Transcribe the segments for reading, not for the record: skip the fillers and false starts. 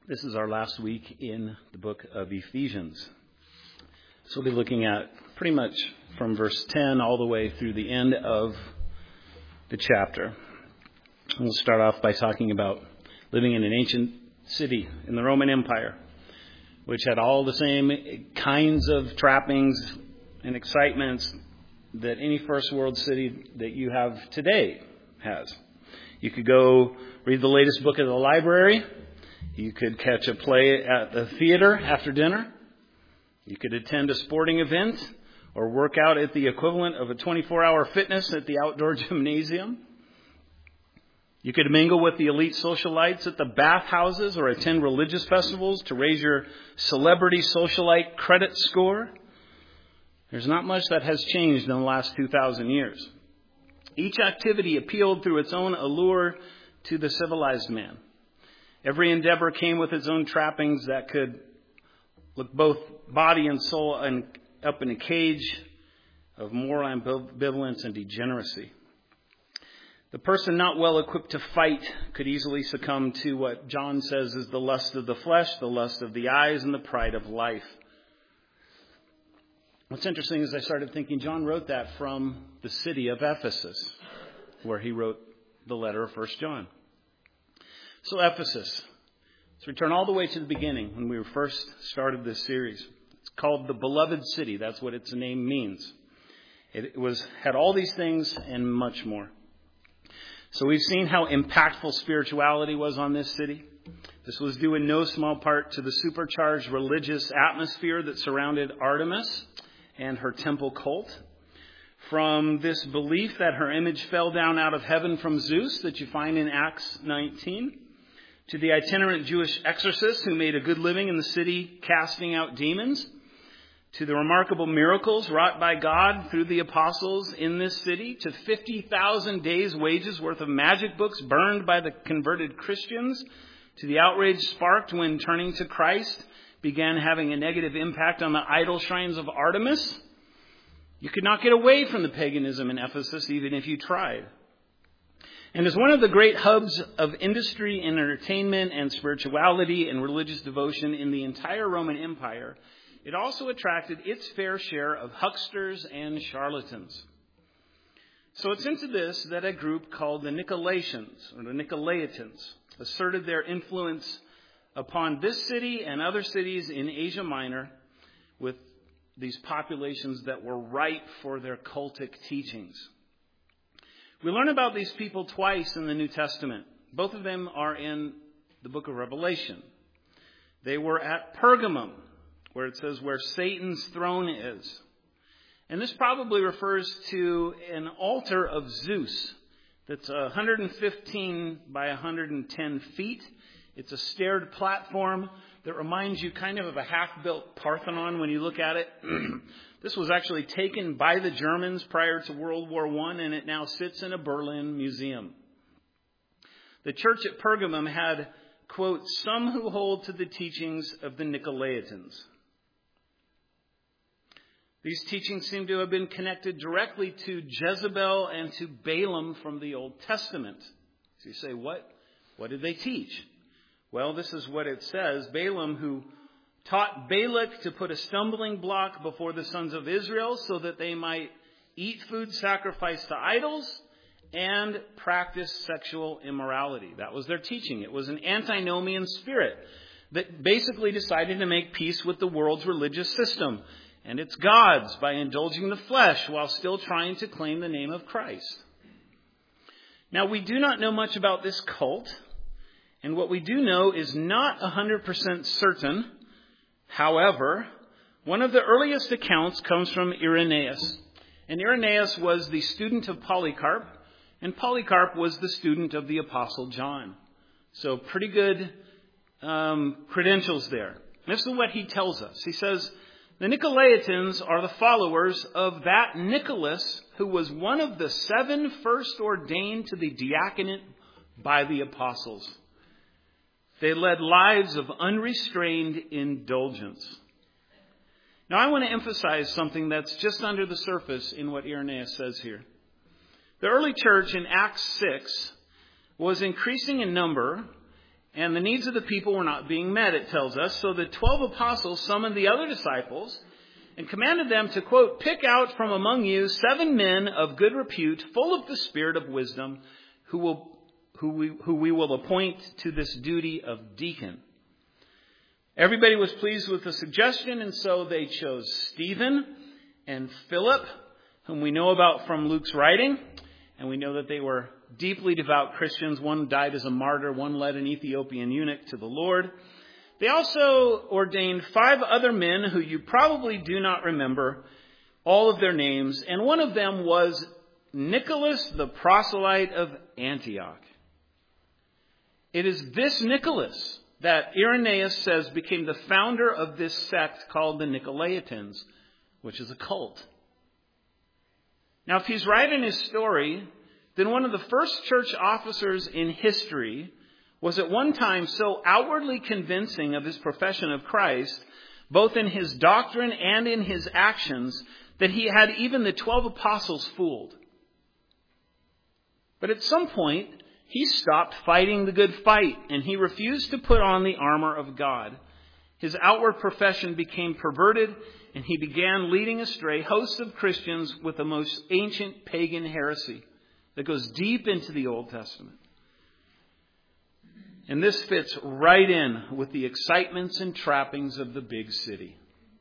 This is our last week in the book of Ephesians. So we'll be looking at pretty much from verse 10 all the way through the end of the chapter. We'll start off by talking about living in an ancient city in the Roman Empire, which had all the same kinds of trappings and excitements that any first world city that you have today has. You could go read the latest book at the library. You could catch a play at the theater after dinner. You could attend a sporting event or work out at the equivalent of a 24-hour fitness at the outdoor gymnasium. You could mingle with the elite socialites at the bathhouses or attend religious festivals to raise your celebrity socialite credit score. There's not much that has changed in the last 2,000 years. Each activity appealed through its own allure to the civilized man. Every endeavor came with its own trappings that could look both body and soul up in a cage of moral ambivalence and degeneracy. The person not well equipped to fight could easily succumb to what John says is the lust of the flesh, the lust of the eyes, and the pride of life. What's interesting is I started thinking John wrote that from the city of Ephesus, where he wrote the letter of 1 John. So Ephesus. Let's return all the way to the beginning when we first started this series. It's called the Beloved City. That's what its name means. It had all these things and much more. So we've seen how impactful spirituality was on this city. This was due in no small part to the supercharged religious atmosphere that surrounded Artemis and her temple cult. From this belief that her image fell down out of heaven from Zeus that you find in Acts 19, to the itinerant Jewish exorcists who made a good living in the city casting out demons, to the remarkable miracles wrought by God through the apostles in this city, to 50,000 days' wages worth of magic books burned by the converted Christians, to the outrage sparked when turning to Christ began having a negative impact on the idol shrines of Artemis. You could not get away from the paganism in Ephesus even if you tried. And as one of the great hubs of industry and entertainment and spirituality and religious devotion in the entire Roman Empire, it also attracted its fair share of hucksters and charlatans. So it's into this that a group called the Nicolaitans, or the Nicolaitans, asserted their influence upon this city and other cities in Asia Minor with these populations that were ripe for their cultic teachings. We learn about these people twice in the New Testament. Both of them are in the book of Revelation. They were at Pergamum, where it says where Satan's throne is. And this probably refers to an altar of Zeus that's 115 by 110 feet. It's a staired platform that reminds you kind of a half-built Parthenon when you look at it. This was actually taken by the Germans prior to World War I, and it now sits in a Berlin museum. The church at Pergamum had, quote, some who hold to the teachings of the Nicolaitans. These teachings seem to have been connected directly to Jezebel and to Balaam from the Old Testament. So you say, what did they teach? Well, this is what it says. Balaam, who taught Balak to put a stumbling block before the sons of Israel so that they might eat food sacrificed to idols and practice sexual immorality. That was their teaching. It was an antinomian spirit that basically decided to make peace with the world's religious system and its gods by indulging the flesh while still trying to claim the name of Christ. Now, we do not know much about this cult, and what we do know is not 100% certain. However, one of the earliest accounts comes from Irenaeus. And Irenaeus was the student of Polycarp, and Polycarp was the student of the Apostle John. So pretty good credentials there. And this is what he tells us. He says, the Nicolaitans are the followers of that Nicholas who was one of the 7 first ordained to the diaconate by the apostles. They led lives of unrestrained indulgence. Now, I want to emphasize something that's just under the surface in what Irenaeus says here. The early church in Acts 6 was increasing in number And the needs of the people were not being met, it tells us. So the 12 apostles summoned the other disciples and commanded them to, quote, pick out from among you 7 men of good repute, full of the spirit of wisdom, who we will appoint to this duty of deacon. Everybody was pleased with the suggestion, and so they chose Stephen and Philip, whom we know about from Luke's writing. And we know that they were deeply devout Christians. One died as a martyr. One led an Ethiopian eunuch to the Lord. They also ordained 5 other men who you probably do not remember all of their names. And one of them was Nicholas, the proselyte of Antioch. It is this Nicholas that Irenaeus says became the founder of this sect called the Nicolaitans, which is a cult. Now, if he's right in his story, then one of the first church officers in history was at one time so outwardly convincing of his profession of Christ, both in his doctrine and in his actions, that he had even the 12 apostles fooled. But at some point, he stopped fighting the good fight, and he refused to put on the armor of God. His outward profession became perverted, and he began leading astray hosts of Christians with the most ancient pagan heresy that goes deep into the Old Testament. And this fits right in with the excitements and trappings of the big city.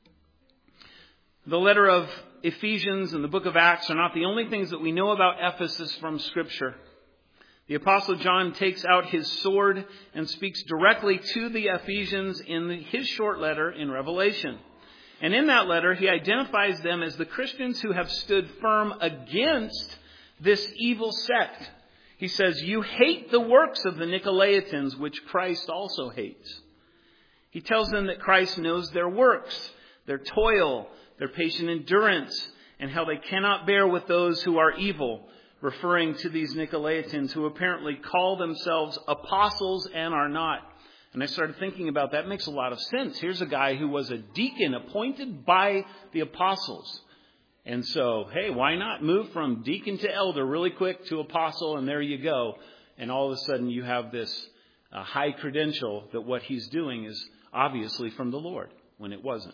The letter of Ephesians and the book of Acts are not the only things that we know about Ephesus from Scripture. The Apostle John takes out his sword and speaks directly to the Ephesians in his short letter in Revelation. And in that letter, he identifies them as the Christians who have stood firm against this evil sect. He says, you hate the works of the Nicolaitans, which Christ also hates. He tells them that Christ knows their works, their toil, their patient endurance, and how they cannot bear with those who are evil, referring to these Nicolaitans who apparently call themselves apostles and are not. And I started thinking about that. It makes a lot of sense. Here's a guy who was a deacon appointed by the apostles. And so, hey, why not move from deacon to elder really quick to apostle, and there you go. And all of a sudden you have this high credential that what he's doing is obviously from the Lord, when it wasn't.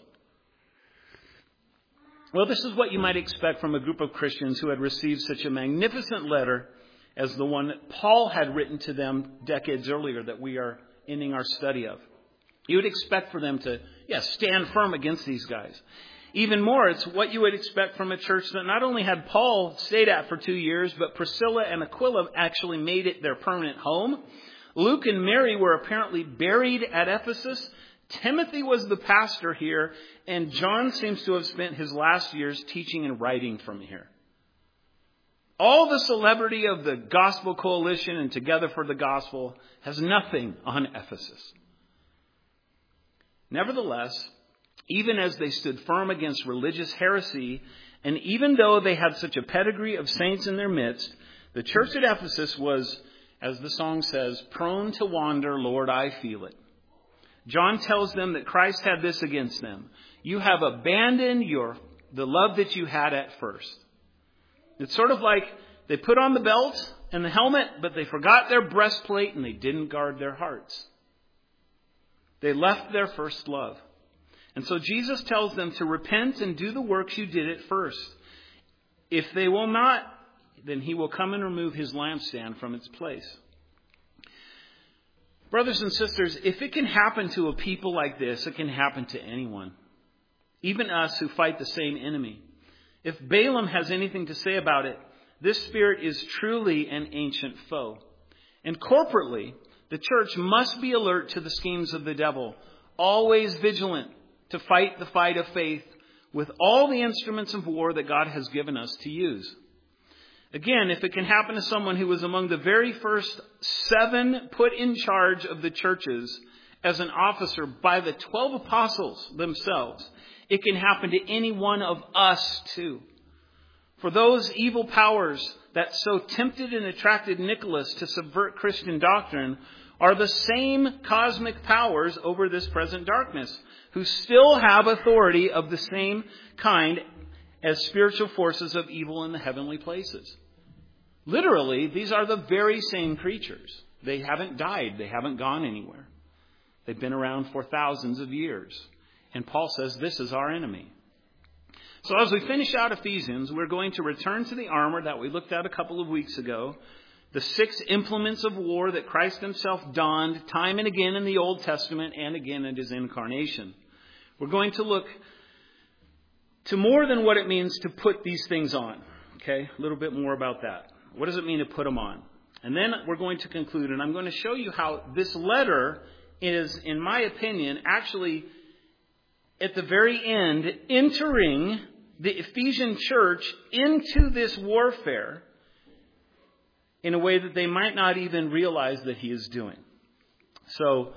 Well, this is what you might expect from a group of Christians who had received such a magnificent letter as the one that Paul had written to them decades earlier that we are ending our study of. You would expect for them to, stand firm against these guys. Even more, it's what you would expect from a church that not only had Paul stayed at for 2 years, but Priscilla and Aquila actually made it their permanent home. Luke and Mary were apparently buried at Ephesus. Timothy was the pastor here, and John seems to have spent his last years teaching and writing from here. All the celebrity of the Gospel Coalition and Together for the Gospel has nothing on Ephesus. Nevertheless, even as they stood firm against religious heresy, and even though they had such a pedigree of saints in their midst, the church at Ephesus was, as the song says, prone to wander, Lord, I feel it. John tells them that Christ had this against them. You have abandoned the love that you had at first. It's sort of like they put on the belt and the helmet, but they forgot their breastplate and they didn't guard their hearts. They left their first love. And so Jesus tells them to repent and do the works you did at first. If they will not, then he will come and remove his lampstand from its place. Brothers and sisters, if it can happen to a people like this, it can happen to anyone. Even us who fight the same enemy. If Balaam has anything to say about it, this spirit is truly an ancient foe. And corporately, the church must be alert to the schemes of the devil, always vigilant to fight the fight of faith with all the instruments of war that God has given us to use. Again, if it can happen to someone who was among the very first 7 put in charge of the churches as an officer by the 12 apostles themselves, it can happen to any one of us too. For those evil powers that so tempted and attracted Nicholas to subvert Christian doctrine are the same cosmic powers over this present darkness, who still have authority of the same kind as spiritual forces of evil in the heavenly places. Literally, these are the very same creatures. They haven't died. They haven't gone anywhere. They've been around for thousands of years. And Paul says this is our enemy. So as we finish out Ephesians, we're going to return to the armor that we looked at a couple of weeks ago. The 6 implements of war that Christ himself donned time and again in the Old Testament and again at his incarnation. We're going to look to more than what it means to put these things on. Okay, a little bit more about that. What does it mean to put them on? And then we're going to conclude, and I'm going to show you how this letter is, in my opinion, actually at the very end, entering the Ephesian church into this warfare in a way that they might not even realize that he is doing. So,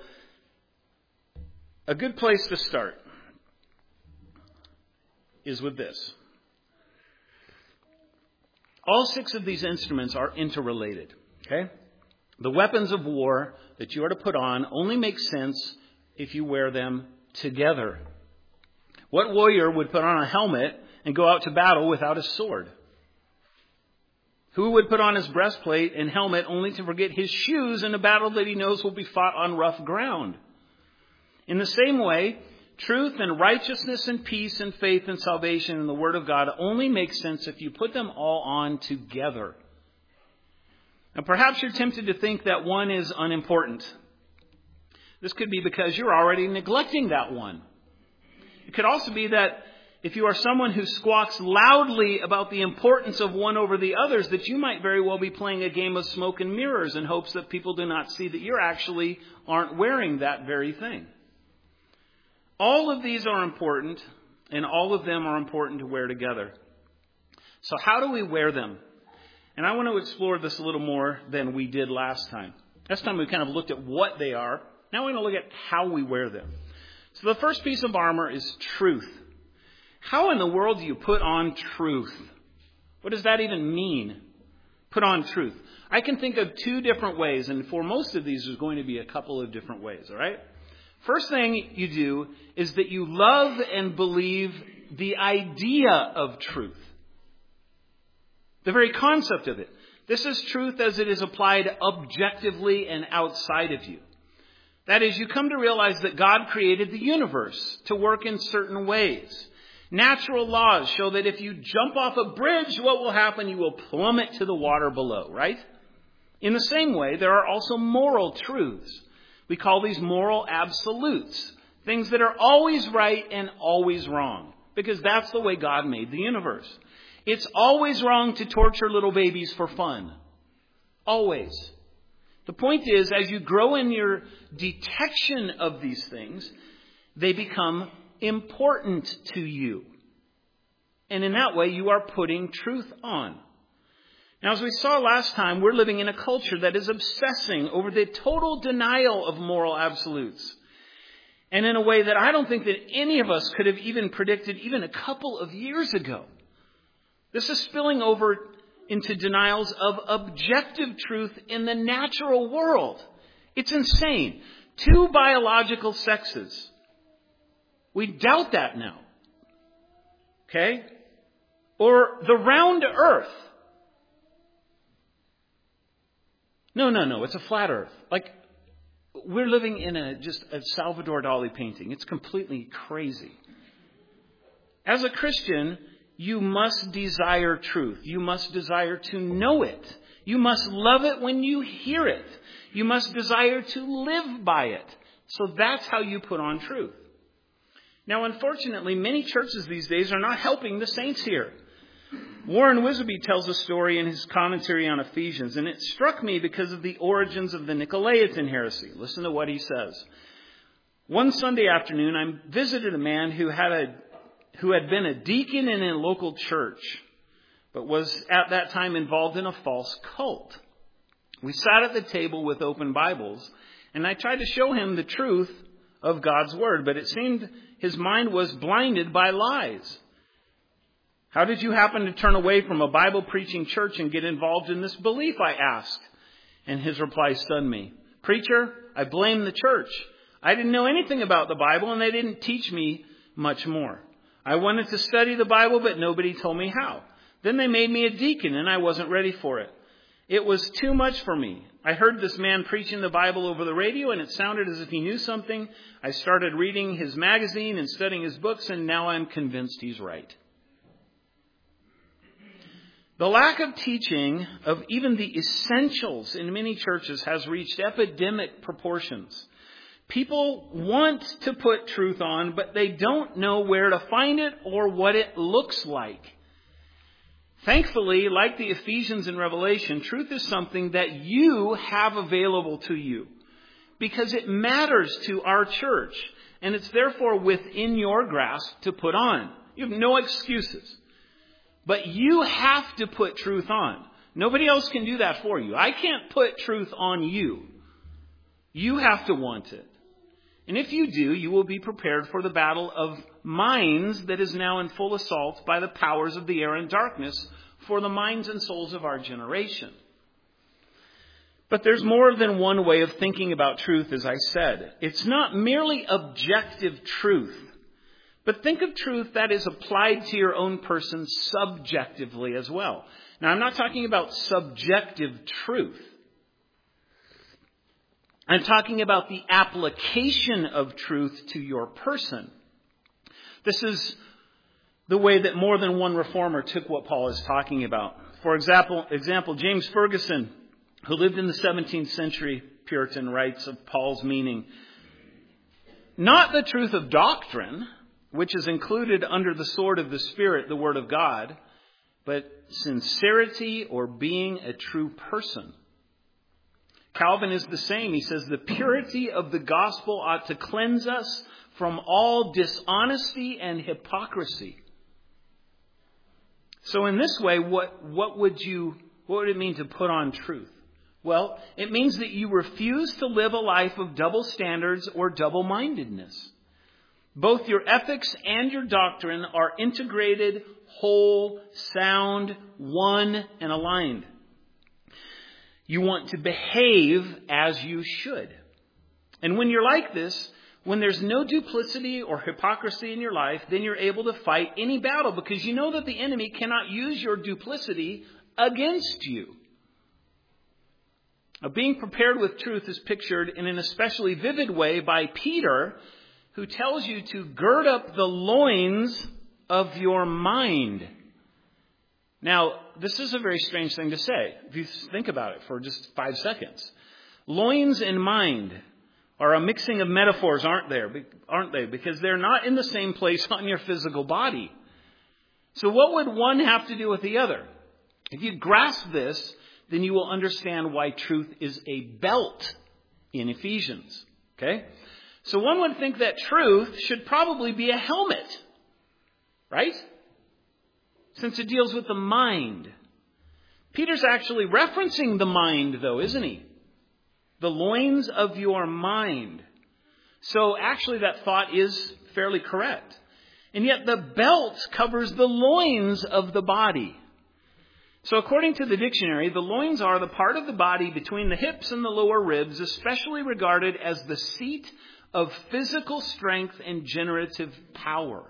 a good place to start is with this. All 6 of these instruments are interrelated. Okay? The weapons of war that you are to put on only make sense if you wear them together. What warrior would put on a helmet and go out to battle without a sword? Who would put on his breastplate and helmet only to forget his shoes in a battle that he knows will be fought on rough ground? In the same way, truth and righteousness and peace and faith and salvation in the Word of God only make sense if you put them all on together. Now, perhaps you're tempted to think that one is unimportant. This could be because you're already neglecting that one. It could also be that if you are someone who squawks loudly about the importance of one over the others, that you might very well be playing a game of smoke and mirrors in hopes that people do not see that you actually aren't wearing that very thing. All of these are important, and all of them are important to wear together. So how do we wear them? And I want to explore this a little more than we did last time. Last time we kind of looked at what they are. Now we're going to look at how we wear them. So the first piece of armor is truth. How in the world do you put on truth? What does that even mean? Put on truth. I can think of 2 different ways, and for most of these there's going to be a couple of different ways, all right? First thing you do is that you love and believe the idea of truth. The very concept of it. This is truth as it is applied objectively and outside of you. That is, you come to realize that God created the universe to work in certain ways. Natural laws show that if you jump off a bridge, what will happen? You will plummet to the water below, right? In the same way, there are also moral truths. We call these moral absolutes. Things that are always right and always wrong. Because that's the way God made the universe. It's always wrong to torture little babies for fun. Always. The point is, as you grow in your detection of these things, they become important to you. And in that way, you are putting truth on. Now, as we saw last time, we're living in a culture that is obsessing over the total denial of moral absolutes. And in a way that I don't think that any of us could have even predicted even a couple of years ago. This is spilling over into denials of objective truth in the natural world. It's insane. 2 biological sexes. We doubt that now. Okay? Or the round earth. No. It's a flat earth. Like, we're living in just a Salvador Dali painting. It's completely crazy. As a Christian, you must desire truth. You must desire to know it. You must love it when you hear it. You must desire to live by it. So that's how you put on truth. Now, unfortunately, many churches these days are not helping the saints here. Warren Wisby tells a story in his commentary on Ephesians, and it struck me because of the origins of the Nicolaitan heresy. Listen to what he says. One Sunday afternoon, I visited a man who had been a deacon in a local church, but was at that time involved in a false cult. We sat at the table with open Bibles, and I tried to show him the truth of God's Word, but it seemed his mind was blinded by lies. How did you happen to turn away from a Bible-preaching church and get involved in this belief, I asked. And his reply stunned me. Preacher, I blame the church. I didn't know anything about the Bible, and they didn't teach me much more. I wanted to study the Bible, but nobody told me how. Then they made me a deacon, and I wasn't ready for it. It was too much for me. I heard this man preaching the Bible over the radio, and it sounded as if he knew something. I started reading his magazine and studying his books, and now I'm convinced he's right. The lack of teaching of even the essentials in many churches has reached epidemic proportions. People want to put truth on, but they don't know where to find it or what it looks like. Thankfully, like the Ephesians in Revelation, truth is something that you have available to you because it matters to our church, and it's therefore within your grasp to put on. You have no excuses. But you have to put truth on. Nobody else can do that for you. I can't put truth on you. You have to want it. And if you do, you will be prepared for the battle of minds that is now in full assault by the powers of the air and darkness for the minds and souls of our generation. But there's more than one way of thinking about truth, as I said. It's not merely objective truth. But think of truth that is applied to your own person subjectively as well. Now, I'm not talking about subjective truth. I'm talking about the application of truth to your person. This is the way that more than one reformer took what Paul is talking about. For example, James Ferguson, who lived in the 17th century Puritan, writes of Paul's meaning, "Not the truth of doctrine, which is included under the sword of the Spirit, the Word of God, but sincerity or being a true person." Calvin is the same. He says, "The purity of the gospel ought to cleanse us from all dishonesty and hypocrisy." So in this way, what would it mean to put on truth? Well, it means that you refuse to live a life of double standards or double-mindedness. Both your ethics and your doctrine are integrated, whole, sound, one, and aligned. You want to behave as you should. And when you're like this, when there's no duplicity or hypocrisy in your life, then you're able to fight any battle because you know that the enemy cannot use your duplicity against you. Now, being prepared with truth is pictured in an especially vivid way by Peter, who tells you to gird up the loins of your mind. Now, this is a very strange thing to say, if you think about it for just 5 seconds. Loins and mind are a mixing of metaphors, aren't they? Because they're not in the same place on your physical body. So what would one have to do with the other? If you grasp this, then you will understand why truth is a belt in Ephesians. Okay? So one would think that truth should probably be a helmet, right? Since it deals with the mind. Peter's actually referencing the mind, though, isn't he? The loins of your mind. So actually that thought is fairly correct. And yet the belt covers the loins of the body. So according to the dictionary, the loins are the part of the body between the hips and the lower ribs, especially regarded as the seat of physical strength and generative power.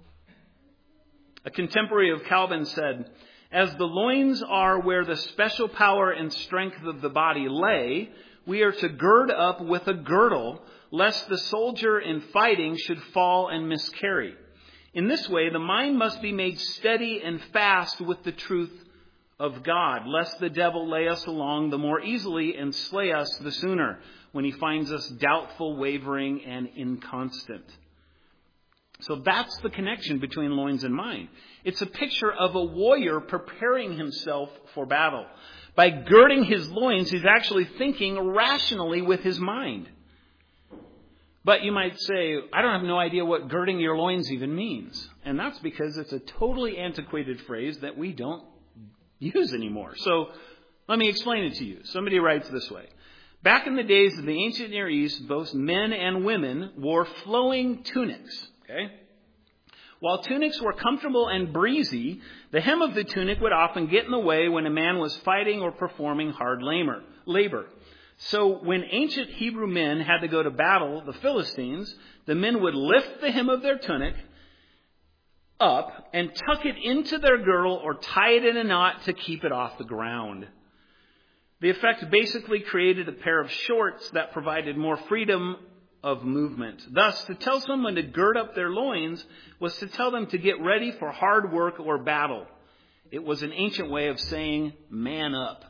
A contemporary of Calvin said, "As the loins are where the special power and strength of the body lay, we are to gird up with a girdle, lest the soldier in fighting should fall and miscarry. In this way, the mind must be made steady and fast with the truth of God, lest the devil lay us along the more easily and slay us the sooner, when he finds us doubtful, wavering, and inconstant." So that's the connection between loins and mind. It's a picture of a warrior preparing himself for battle. By girding his loins, he's actually thinking rationally with his mind. But you might say, I don't have no idea what girding your loins even means. And that's because it's a totally antiquated phrase that we don't use anymore. So let me explain it to you. Somebody writes this way. Back in the days of the ancient Near East, both men and women wore flowing tunics. Okay? While tunics were comfortable and breezy, the hem of the tunic would often get in the way when a man was fighting or performing hard labor. So when ancient Hebrew men had to go to battle the Philistines, the men would lift the hem of their tunic up and tuck it into their girdle or tie it in a knot to keep it off the ground. The effect basically created a pair of shorts that provided more freedom of movement. Thus, to tell someone to gird up their loins was to tell them to get ready for hard work or battle. It was an ancient way of saying, man up.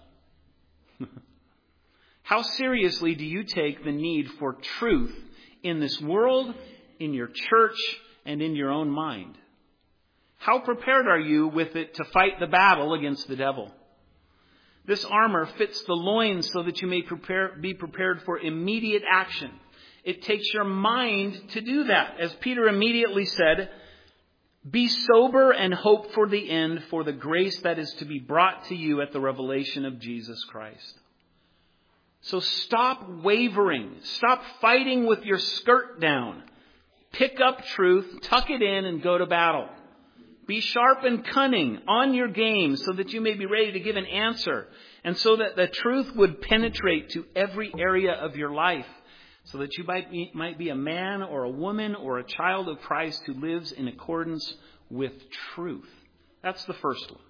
How seriously do you take the need for truth in this world, in your church, and in your own mind? How prepared are you with it to fight the battle against the devil? This armor fits the loins so that you may be prepared for immediate action. It takes your mind to do that. As Peter immediately said, be sober and hope for the end, for the grace that is to be brought to you at the revelation of Jesus Christ. So stop wavering. Stop fighting with your skirt down. Pick up truth, tuck it in, and go to battle. Be sharp and cunning, on your game, so that you may be ready to give an answer, and so that the truth would penetrate to every area of your life, so that you might be a man or a woman or a child of Christ who lives in accordance with truth. That's the first one.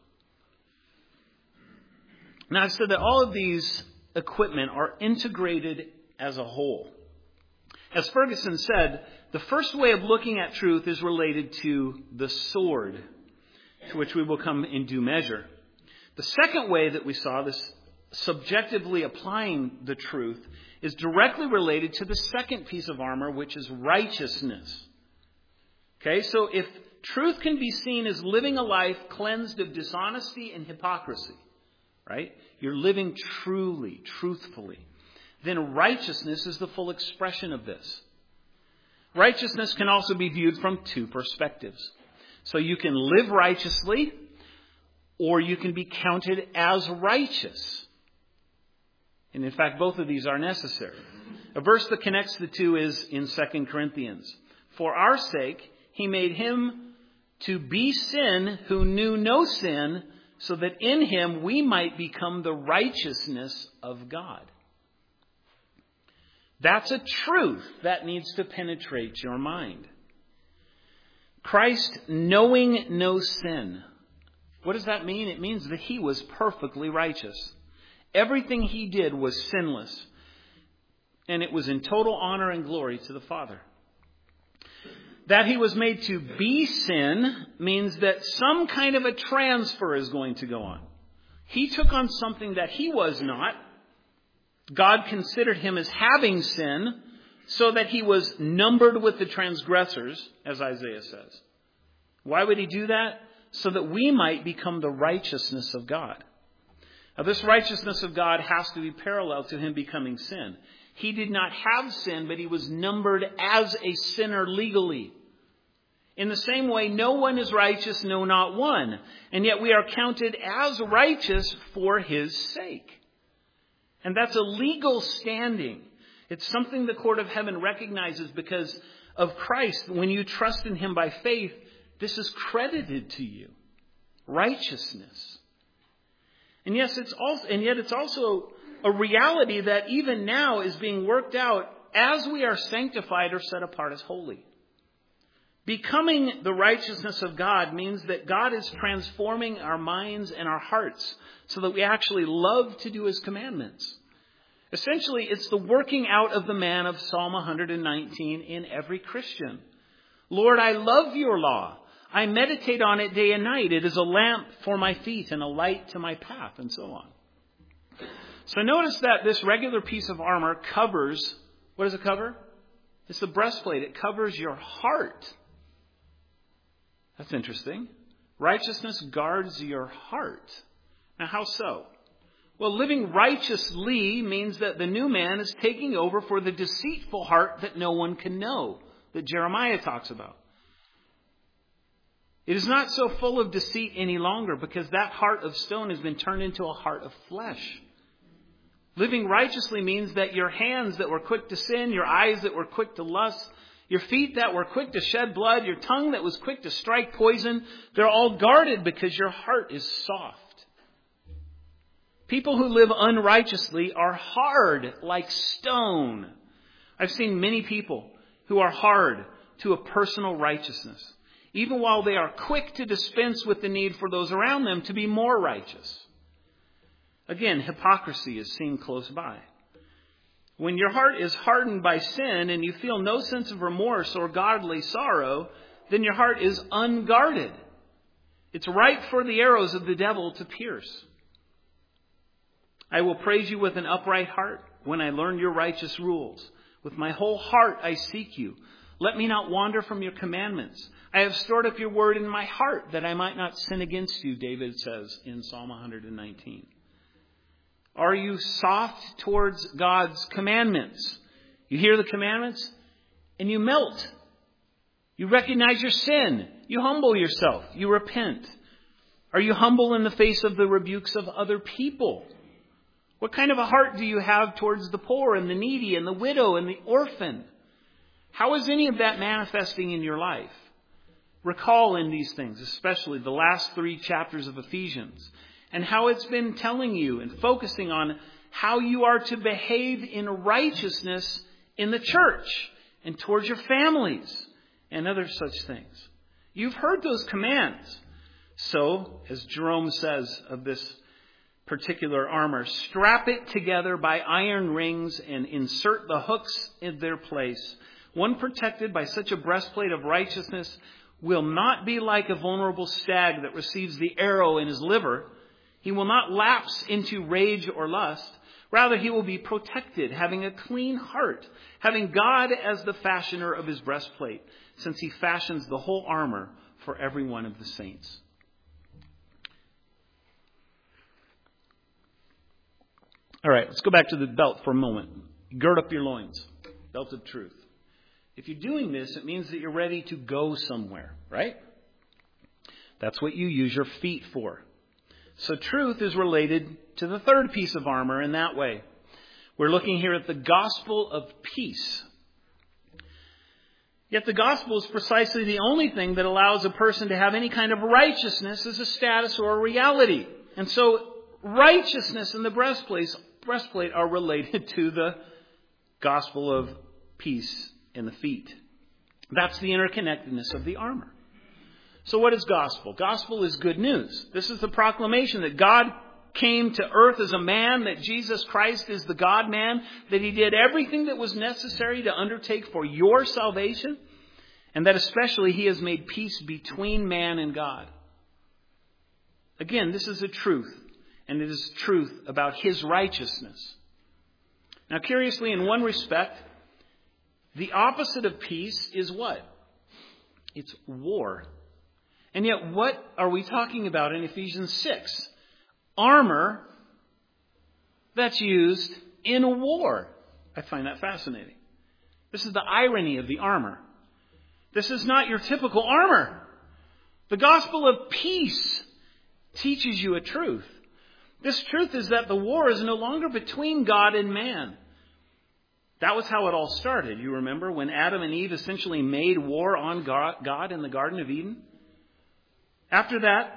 Now, I said that all of these equipment are integrated as a whole. As Ferguson said, the first way of looking at truth is related to the sword, to which we will come in due measure. The second way that we saw this subjectively applying the truth is directly related to the second piece of armor, which is righteousness. Okay, so if truth can be seen as living a life cleansed of dishonesty and hypocrisy, right? You're living truly, truthfully. Then righteousness is the full expression of this. Righteousness can also be viewed from two perspectives. So you can live righteously, or you can be counted as righteous. And in fact, both of these are necessary. A verse that connects the two is in 2 Corinthians. For our sake, he made him to be sin who knew no sin, so that in him we might become the righteousness of God. That's a truth that needs to penetrate your mind. Christ knowing no sin. What does that mean? It means that he was perfectly righteous. Everything he did was sinless. And it was in total honor and glory to the Father. That he was made to be sin means that some kind of a transfer is going to go on. He took on something that he was not. God considered him as having sin, so that he was numbered with the transgressors, as Isaiah says. Why would he do that? So that we might become the righteousness of God. Now, this righteousness of God has to be parallel to him becoming sin. He did not have sin, but he was numbered as a sinner legally. In the same way, no one is righteous, no, not one. And yet we are counted as righteous for his sake. And that's a legal standing. It's something the court of heaven recognizes because of Christ. When you trust in him by faith, this is credited to you. Righteousness. And yet it's also a reality that even now is being worked out as we are sanctified or set apart as holy. Becoming the righteousness of God means that God is transforming our minds and our hearts so that we actually love to do his commandments. Essentially, it's the working out of the man of Psalm 119 in every Christian. Lord, I love your law. I meditate on it day and night. It is a lamp for my feet and a light to my path, and so on. So notice that this regular piece of armor covers, what does it cover? It's the breastplate. It covers your heart. That's interesting. Righteousness guards your heart. Now, how so? Well, living righteously means that the new man is taking over for the deceitful heart that no one can know, that Jeremiah talks about. It is not so full of deceit any longer because that heart of stone has been turned into a heart of flesh. Living righteously means that your hands that were quick to sin, your eyes that were quick to lust, your feet that were quick to shed blood, your tongue that was quick to strike poison, they're all guarded because your heart is soft. People who live unrighteously are hard like stone. I've seen many people who are hard to a personal righteousness, even while they are quick to dispense with the need for those around them to be more righteous. Again, hypocrisy is seen close by. When your heart is hardened by sin and you feel no sense of remorse or godly sorrow, then your heart is unguarded. It's ripe for the arrows of the devil to pierce. I will praise you with an upright heart when I learn your righteous rules. With my whole heart I seek you. Let me not wander from your commandments. I have stored up your word in my heart that I might not sin against you, David says in Psalm 119. Are you soft towards God's commandments? You hear the commandments and you melt. You recognize your sin. You humble yourself. You repent. Are you humble in the face of the rebukes of other people? What kind of a heart do you have towards the poor and the needy and the widow and the orphan? How is any of that manifesting in your life? Recall in these things, especially the last 3 chapters of Ephesians, and how it's been telling you and focusing on how you are to behave in righteousness in the church and towards your families and other such things. You've heard those commands. So, as Jerome says of this particular armor, strap it together by iron rings and insert the hooks in their place. One protected by such a breastplate of righteousness will not be like a vulnerable stag that receives the arrow in his liver. He will not lapse into rage or lust. Rather, he will be protected, having a clean heart, having God as the fashioner of his breastplate, since he fashions the whole armor for every one of the saints. All right, let's go back to the belt for a moment. Gird up your loins. Belt of truth. If you're doing this, it means that you're ready to go somewhere, right? That's what you use your feet for. So truth is related to the third piece of armor in that way. We're looking here at the gospel of peace. Yet the gospel is precisely the only thing that allows a person to have any kind of righteousness as a status or a reality. And so righteousness and the breastplate are related to the gospel of peace in the feet. That's the interconnectedness of the armor. So what is gospel? Gospel is good news. This is the proclamation that God came to earth as a man, that Jesus Christ is the God-man, that he did everything that was necessary to undertake for your salvation, and that especially he has made peace between man and God. Again, this is a truth, and it is truth about his righteousness. Now, curiously, in one respect, the opposite of peace is what? It's war. And yet, what are we talking about in Ephesians 6? Armor that's used in a war. I find that fascinating. This is the irony of the armor. This is not your typical armor. The gospel of peace teaches you a truth. This truth is that the war is no longer between God and man. That was how it all started. You remember when Adam and Eve essentially made war on God in the Garden of Eden? After that,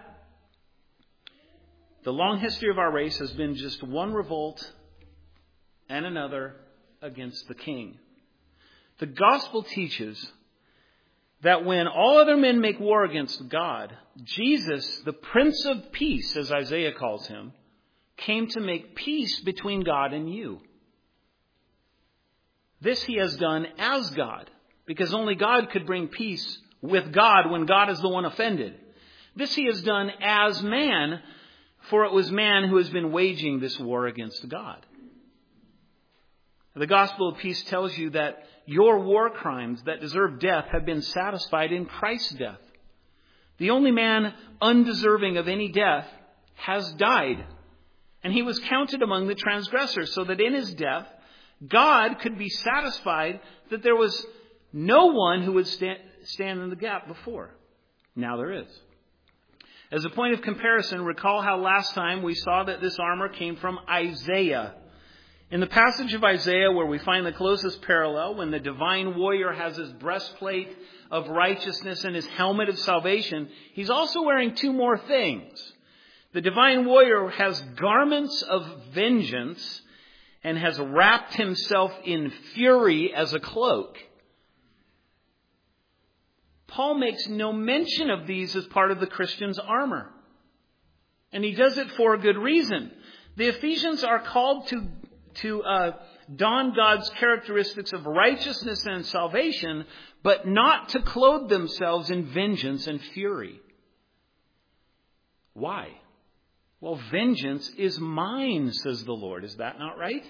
the long history of our race has been just one revolt and another against the king. The gospel teaches that when all other men make war against God, Jesus, the Prince of Peace, as Isaiah calls him, came to make peace between God and you. This he has done as God, because only God could bring peace with God when God is the one offended. This he has done as man, for it was man who has been waging this war against God. The gospel of peace tells you that your war crimes that deserve death have been satisfied in Christ's death. The only man undeserving of any death has died, and he was counted among the transgressors, so that in his death, God could be satisfied that there was no one who would stand in the gap before. Now there is. As a point of comparison, recall how last time we saw that this armor came from Isaiah. In the passage of Isaiah where we find the closest parallel, when the divine warrior has his breastplate of righteousness and his helmet of salvation, he's also wearing 2 more things. The divine warrior has garments of vengeance and has wrapped himself in fury as a cloak. Paul makes no mention of these as part of the Christian's armor. And he does it for a good reason. The Ephesians are called to don God's characteristics of righteousness and salvation, but not to clothe themselves in vengeance and fury. Why? Well, vengeance is mine, says the Lord. Is that not right?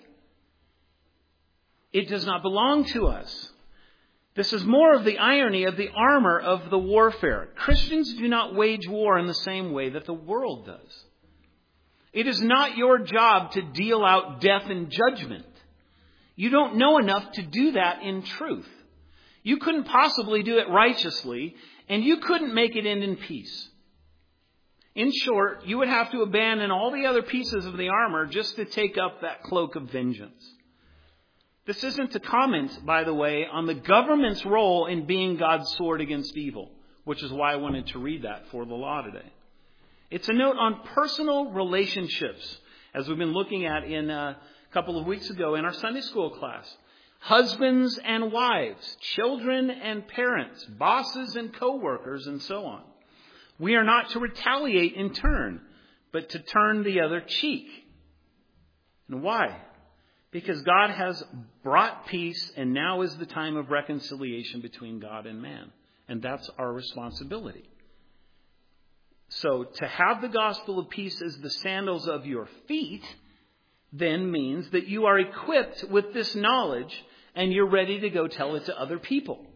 It does not belong to us. This is more of the irony of the armor of the warfare. Christians do not wage war in the same way that the world does. It is not your job to deal out death and judgment. You don't know enough to do that in truth. You couldn't possibly do it righteously, and you couldn't make it end in peace. In short, you would have to abandon all the other pieces of the armor just to take up that cloak of vengeance. This isn't a comment, by the way, on the government's role in being God's sword against evil, which is why I wanted to read that for the law today. It's a note on personal relationships, as we've been looking at in a couple of weeks ago in our Sunday school class. Husbands and wives, children and parents, bosses and co-workers, and so on. We are not to retaliate in turn, but to turn the other cheek. And why? Because God has brought peace, and now is the time of reconciliation between God and man. And that's our responsibility. So to have the gospel of peace as the sandals of your feet then means that you are equipped with this knowledge and you're ready to go tell it to other people.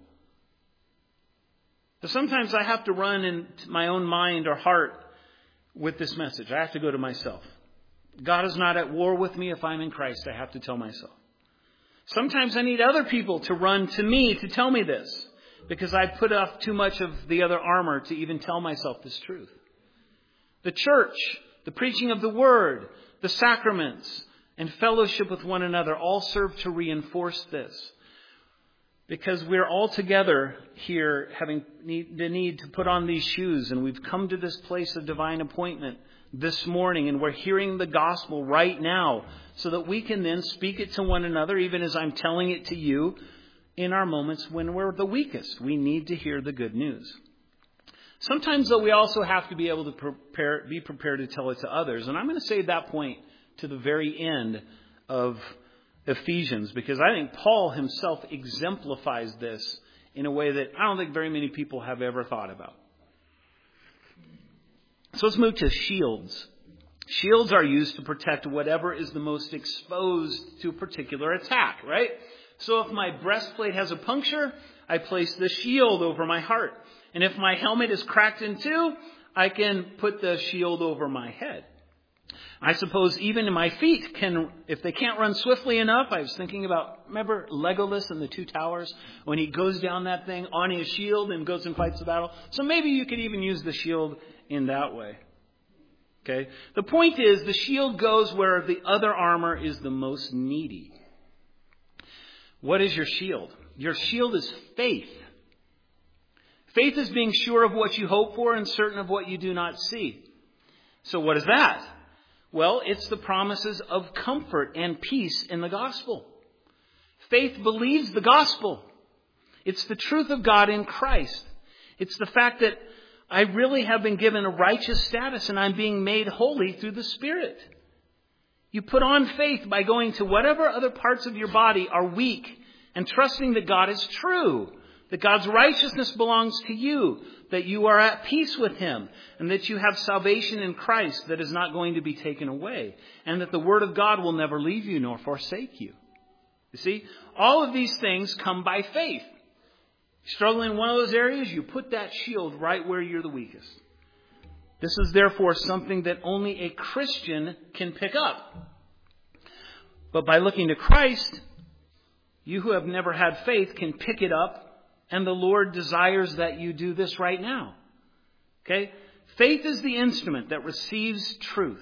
So sometimes I have to run in my own mind or heart with this message. I have to go to myself. God is not at war with me if I'm in Christ, I have to tell myself. Sometimes I need other people to run to me to tell me this, because I put off too much of the other armor to even tell myself this truth. The church, the preaching of the word, the sacraments, and fellowship with one another all serve to reinforce this. Because we're all together here having the need to put on these shoes, and we've come to this place of divine appointment this morning, and we're hearing the gospel right now so that we can then speak it to one another, even as I'm telling it to you, in our moments when we're the weakest. We need to hear the good news. Sometimes, though, we also have to be able to be prepared to tell it to others. And I'm going to save that point to the very end of Ephesians, because I think Paul himself exemplifies this in a way that I don't think very many people have ever thought about. So let's move to shields. Shields are used to protect whatever is the most exposed to a particular attack, right? So if my breastplate has a puncture, I place the shield over my heart. And if my helmet is cracked in two, I can put the shield over my head. I suppose even my feet can, if they can't run swiftly enough, I was thinking about, remember Legolas in the Two Towers, when he goes down that thing on his shield and goes and fights the battle? So maybe you could even use the shield in that way. Okay? The point is, the shield goes where the other armor is the most needy. What is your shield? Your shield is faith. Faith is being sure of what you hope for and certain of what you do not see. So what is that? Well, it's the promises of comfort and peace in the gospel. Faith believes the gospel. It's the truth of God in Christ. It's the fact that I really have been given a righteous status and I'm being made holy through the Spirit. You put on faith by going to whatever other parts of your body are weak and trusting that God is true, that God's righteousness belongs to you, that you are at peace with Him, and that you have salvation in Christ that is not going to be taken away, and that the Word of God will never leave you nor forsake you. You see, all of these things come by faith. Struggling in one of those areas, you put that shield right where you're the weakest. This is therefore something that only a Christian can pick up. But by looking to Christ, you who have never had faith can pick it up, and the Lord desires that you do this right now. Okay? Faith is the instrument that receives truth,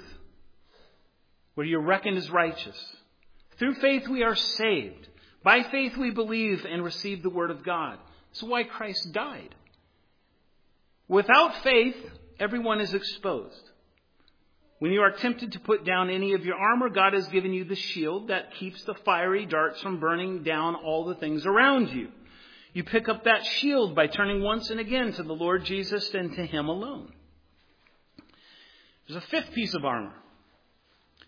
where you're reckoned as righteous. Through faith we are saved. By faith we believe and receive the Word of God. That's why Christ died. Without faith, everyone is exposed. When you are tempted to put down any of your armor, God has given you the shield that keeps the fiery darts from burning down all the things around you. You pick up that shield by turning once and again to the Lord Jesus and to Him alone. There's a fifth piece of armor.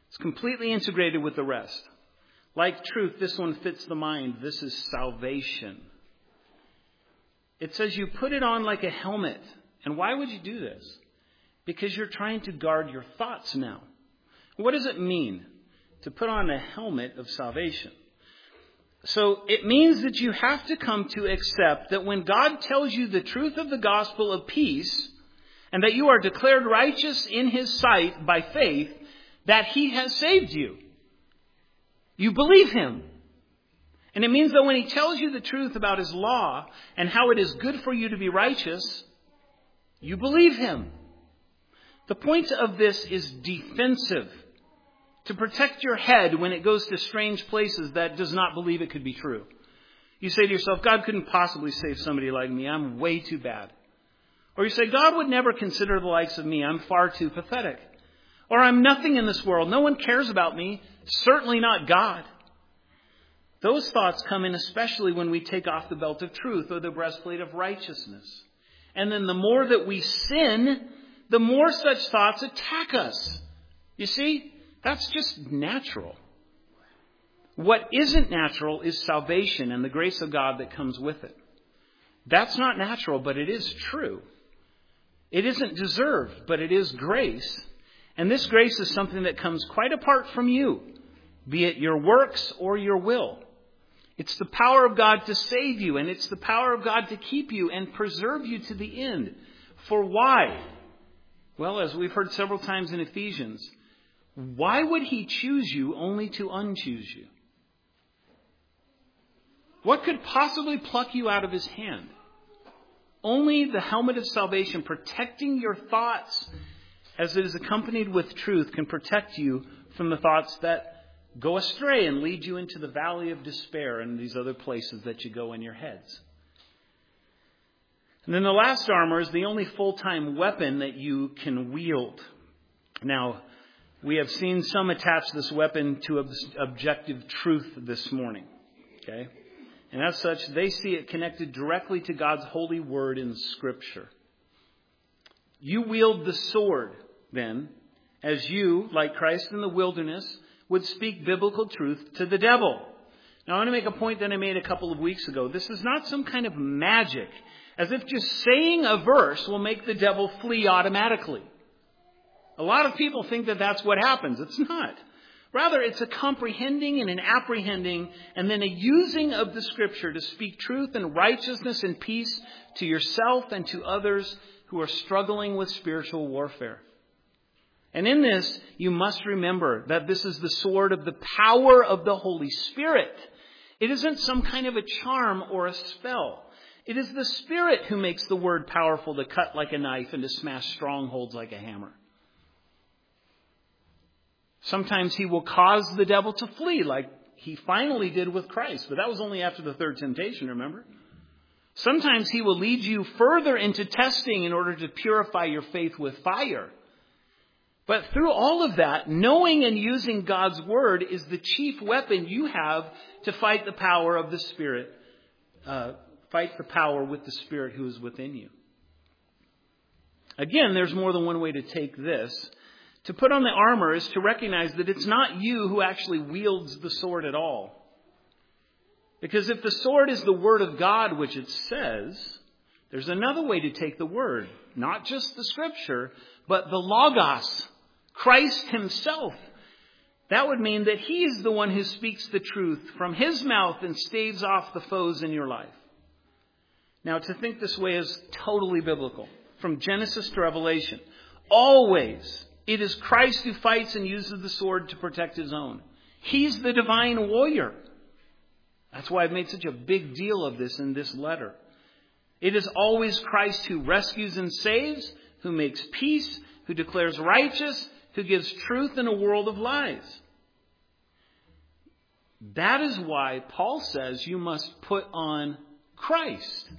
It's completely integrated with the rest. Like truth, this one fits the mind. This is salvation. It says you put it on like a helmet. And why would you do this? Because you're trying to guard your thoughts now. What does it mean to put on a helmet of salvation? So it means that you have to come to accept that when God tells you the truth of the gospel of peace, and that you are declared righteous in His sight by faith, that He has saved you. You believe Him. And it means that when He tells you the truth about His law and how it is good for you to be righteous, you believe Him. The point of this is defensive. To protect your head when it goes to strange places that does not believe it could be true. You say to yourself, God couldn't possibly save somebody like me. I'm way too bad. Or you say, God would never consider the likes of me. I'm far too pathetic. Or I'm nothing in this world. No one cares about me. Certainly not God. Those thoughts come in especially when we take off the belt of truth or the breastplate of righteousness. And then the more that we sin, the more such thoughts attack us. You see, that's just natural. What isn't natural is salvation and the grace of God that comes with it. That's not natural, but it is true. It isn't deserved, but it is grace. And this grace is something that comes quite apart from you, be it your works or your will. It's the power of God to save you, and it's the power of God to keep you and preserve you to the end. For why? Well, as we've heard several times in Ephesians, why would He choose you only to unchoose you? What could possibly pluck you out of His hand? Only the helmet of salvation protecting your thoughts as it is accompanied with truth can protect you from the thoughts that go astray and lead you into the valley of despair and these other places that you go in your heads. And then the last armor is the only full-time weapon that you can wield. Now, we have seen some attach this weapon to objective truth this morning. Okay? And as such, they see it connected directly to God's holy word in Scripture. You wield the sword, then, as you, like Christ in the wilderness, would speak biblical truth to the devil. Now, I want to make a point that I made a couple of weeks ago. This is not some kind of magic, as if just saying a verse will make the devil flee automatically. A lot of people think that that's what happens. It's not. Rather, it's a comprehending and an apprehending and then a using of the Scripture to speak truth and righteousness and peace to yourself and to others who are struggling with spiritual warfare. And in this, you must remember that this is the sword of the power of the Holy Spirit. It isn't some kind of a charm or a spell. It is the Spirit who makes the word powerful to cut like a knife and to smash strongholds like a hammer. Sometimes He will cause the devil to flee like He finally did with Christ. But that was only after the third temptation, remember? Sometimes He will lead you further into testing in order to purify your faith with fire. But through all of that, knowing and using God's Word is the chief weapon you have to fight the power of the Spirit. Fight the power with the Spirit who is within you. Again, there's more than one way to take this. To put on the armor is to recognize that it's not you who actually wields the sword at all. Because if the sword is the Word of God, which it says, there's another way to take the Word. Not just the Scripture, but the Logos, Christ Himself. That would mean that He is the one who speaks the truth from His mouth and staves off the foes in your life. Now, to think this way is totally biblical. From Genesis to Revelation. Always, it is Christ who fights and uses the sword to protect His own. He's the divine warrior. That's why I've made such a big deal of this in this letter. It is always Christ who rescues and saves, who makes peace, who declares righteous, who gives truth in a world of lies. That is why Paul says you must put on Christ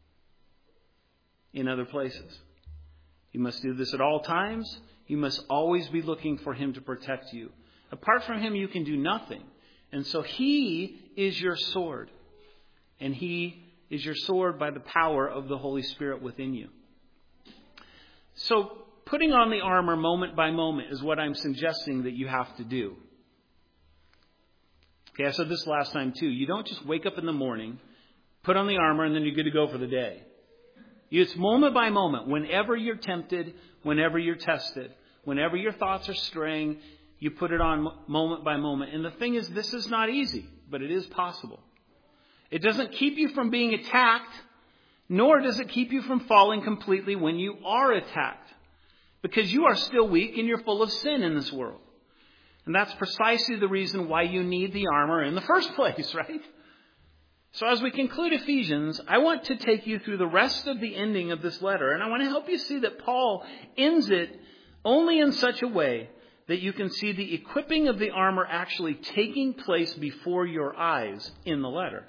in other places. You must do this at all times. You must always be looking for Him to protect you. Apart from Him, you can do nothing. And so He is your sword. And He is your sword by the power of the Holy Spirit within you. So putting on the armor moment by moment is what I'm suggesting that you have to do. Okay, I said this last time too. You don't just wake up in the morning, put on the armor, and then you're good to go for the day. It's moment by moment. Whenever you're tempted, whenever you're tested, whenever your thoughts are straying, you put it on moment by moment. And the thing is, this is not easy, but it is possible. It doesn't keep you from being attacked, nor does it keep you from falling completely when you are attacked. Because you are still weak and you're full of sin in this world. And that's precisely the reason why you need the armor in the first place, right? So as we conclude Ephesians, I want to take you through the rest of the ending of this letter. And I want to help you see that Paul ends it only in such a way that you can see the equipping of the armor actually taking place before your eyes in the letter.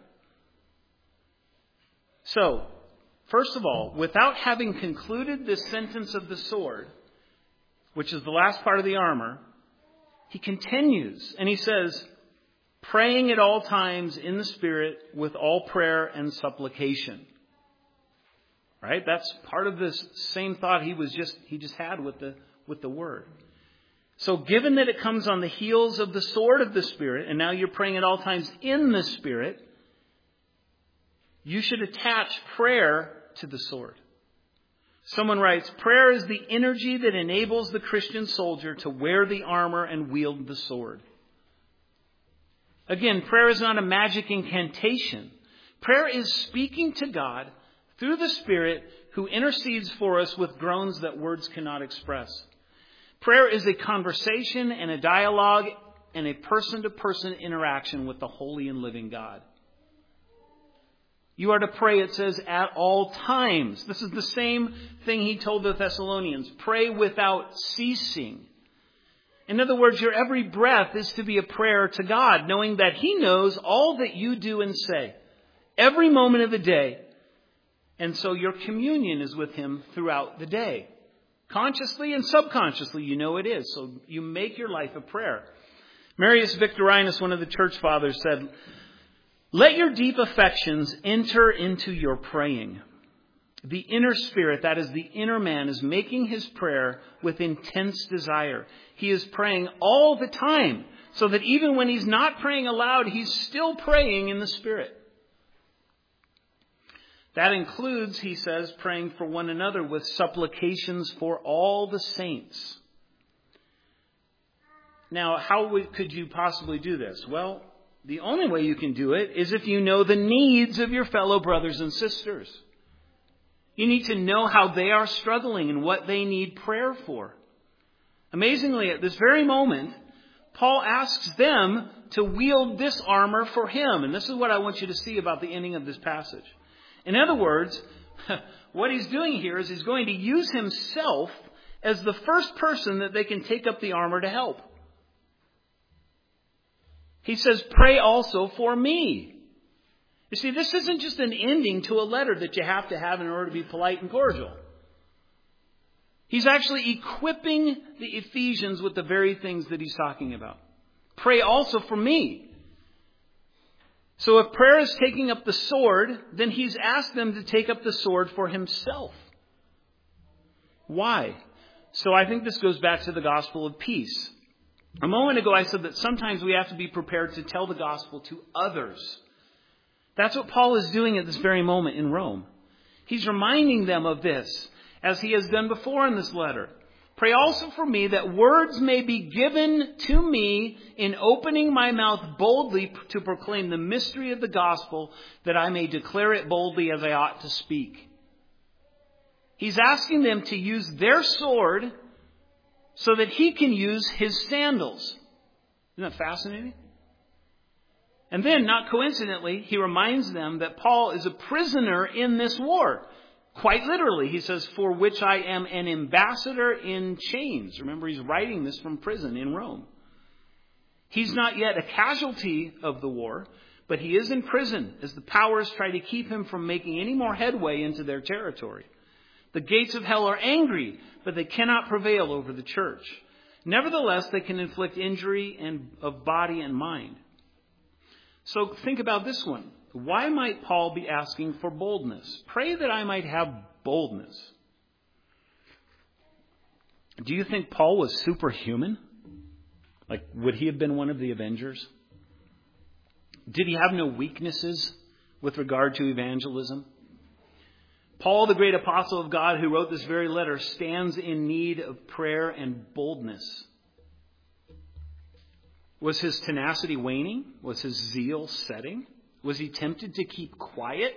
So, first of all, without having concluded this sentence of the sword, which is the last part of the armor, he continues and he says, praying at all times in the Spirit with all prayer and supplication. Right? That's part of this same thought he just had with the word. So given that it comes on the heels of the sword of the Spirit, and now you're praying at all times in the Spirit, you should attach prayer to the sword. Someone writes, prayer is the energy that enables the Christian soldier to wear the armor and wield the sword. Again, prayer is not a magic incantation. Prayer is speaking to God through the Spirit who intercedes for us with groans that words cannot express. Prayer is a conversation and a dialogue and a person-to-person interaction with the holy and living God. You are to pray, it says, at all times. This is the same thing he told the Thessalonians. Pray without ceasing. In other words, your every breath is to be a prayer to God, knowing that He knows all that you do and say, every moment of the day. And so your communion is with Him throughout the day. Consciously and subconsciously, you know it is. So you make your life a prayer. Marius Victorinus, one of the church fathers, said, let your deep affections enter into your praying. The inner spirit, that is the inner man, is making his prayer with intense desire. He is praying all the time, so that even when he's not praying aloud, he's still praying in the Spirit. That includes, he says, praying for one another with supplications for all the saints. Now, how could you possibly do this? Well, the only way you can do it is if you know the needs of your fellow brothers and sisters. You need to know how they are struggling and what they need prayer for. Amazingly, at this very moment, Paul asks them to wield this armor for him. And this is what I want you to see about the ending of this passage. In other words, what he's doing here is he's going to use himself as the first person that they can take up the armor to help. He says, pray also for me. You see, this isn't just an ending to a letter that you have to have in order to be polite and cordial. He's actually equipping the Ephesians with the very things that he's talking about. Pray also for me. So if prayer is taking up the sword, then he's asked them to take up the sword for himself. Why? So I think this goes back to the gospel of peace. A moment ago I said that sometimes we have to be prepared to tell the gospel to others. That's what Paul is doing at this very moment in Rome. He's reminding them of this, as he has done before in this letter. Pray also for me that words may be given to me in opening my mouth boldly to proclaim the mystery of the gospel, that I may declare it boldly as I ought to speak. He's asking them to use their sword so that he can use his sandals. Isn't that fascinating? And then, not coincidentally, he reminds them that Paul is a prisoner in this war. Quite literally, he says, for which I am an ambassador in chains. Remember, he's writing this from prison in Rome. He's not yet a casualty of the war, but he is in prison as the powers try to keep him from making any more headway into their territory. The gates of hell are angry, but they cannot prevail over the church. Nevertheless, they can inflict injury of body and mind. So think about this one. Why might Paul be asking for boldness? Pray that I might have boldness. Do you think Paul was superhuman? Like, would he have been one of the Avengers? Did he have no weaknesses with regard to evangelism? Paul, the great apostle of God who wrote this very letter, stands in need of prayer and boldness. Was his tenacity waning? Was his zeal setting? Was he tempted to keep quiet?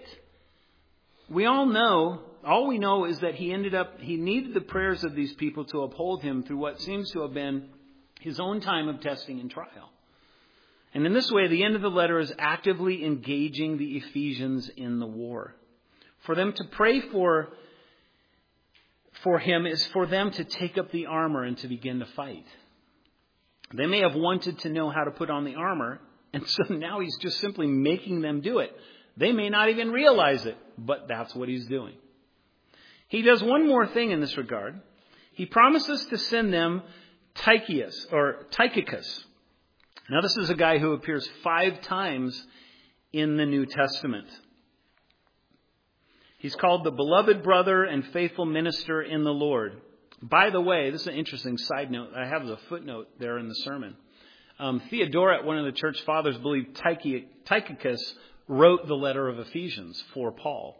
All we know is that he needed the prayers of these people to uphold him through what seems to have been his own time of testing and trial. And in this way, the end of the letter is actively engaging the Ephesians in the war. For them to pray for him is for them to take up the armor and to begin to fight. They may have wanted to know how to put on the armor, and so now he's just simply making them do it. They may not even realize it, but that's what he's doing. He does one more thing in this regard. He promises to send them Tychicus. Now, this is a guy who appears 5 times in the New Testament. He's called the beloved brother and faithful minister in the Lord. By the way, this is an interesting side note. I have the footnote there in the sermon. Theodoret, one of the church fathers, believed Tychicus wrote the letter of Ephesians for Paul.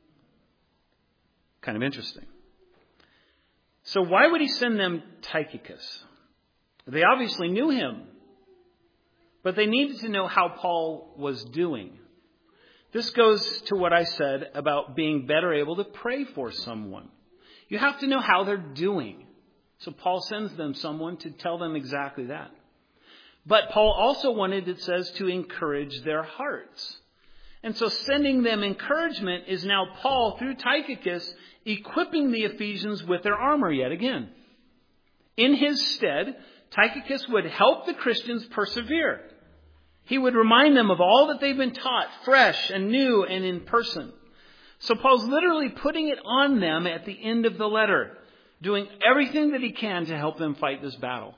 Kind of interesting. So why would he send them Tychicus? They obviously knew him, but they needed to know how Paul was doing. This goes to what I said about being better able to pray for someone. You have to know how they're doing. So Paul sends them someone to tell them exactly that. But Paul also wanted, it says, to encourage their hearts. And so sending them encouragement is now Paul, through Tychicus, equipping the Ephesians with their armor yet again. In his stead, Tychicus would help the Christians persevere. He would remind them of all that they've been taught, fresh and new and in person. So Paul's literally putting it on them at the end of the letter, doing everything that he can to help them fight this battle.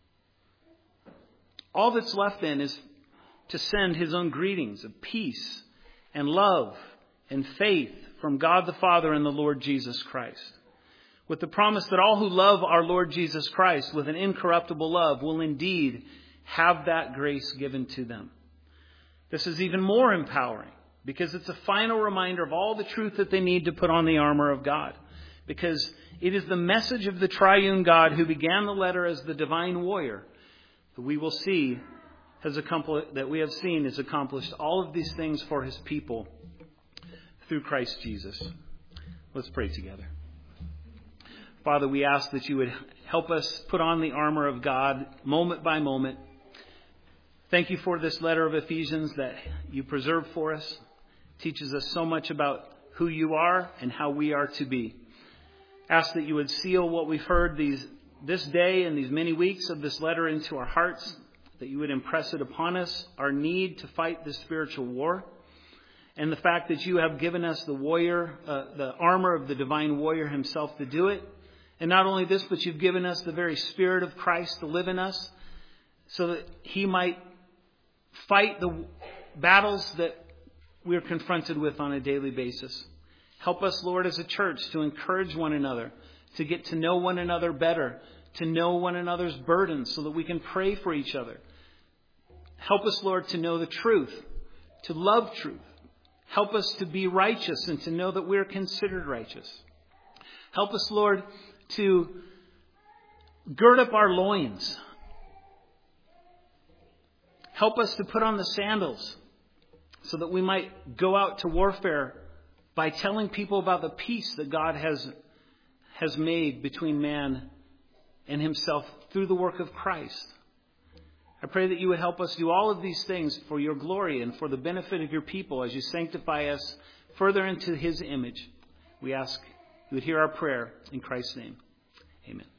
All that's left then is to send his own greetings of peace and love and faith from God the Father and the Lord Jesus Christ, with the promise that all who love our Lord Jesus Christ with an incorruptible love will indeed have that grace given to them. This is even more empowering because it's a final reminder of all the truth that they need to put on the armor of God, because it is the message of the triune God who began the letter as the divine warrior that we will see has accomplished all of these things for his people through Christ Jesus. Let's pray together. Father, we ask that you would help us put on the armor of God moment by moment. Thank you for this letter of Ephesians that you preserve for us. It teaches us so much about who you are and how we are to be. Ask that you would seal what we've heard this day and these many weeks of this letter into our hearts, that you would impress it upon us, our need to fight this spiritual war, and the fact that you have given us the armor of the divine warrior himself to do it. And not only this, but you've given us the very Spirit of Christ to live in us so that he might fight the battles that we're confronted with on a daily basis. Help us, Lord, as a church to encourage one another, to get to know one another better, to know one another's burdens so that we can pray for each other. Help us, Lord, to know the truth, to love truth. Help us to be righteous and to know that we're considered righteous. Help us, Lord, to gird up our loins. Help us to put on the sandals so that we might go out to warfare by telling people about the peace that God has made between man and himself through the work of Christ. I pray that you would help us do all of these things for your glory and for the benefit of your people as you sanctify us further into his image. We ask you would hear our prayer in Christ's name. Amen.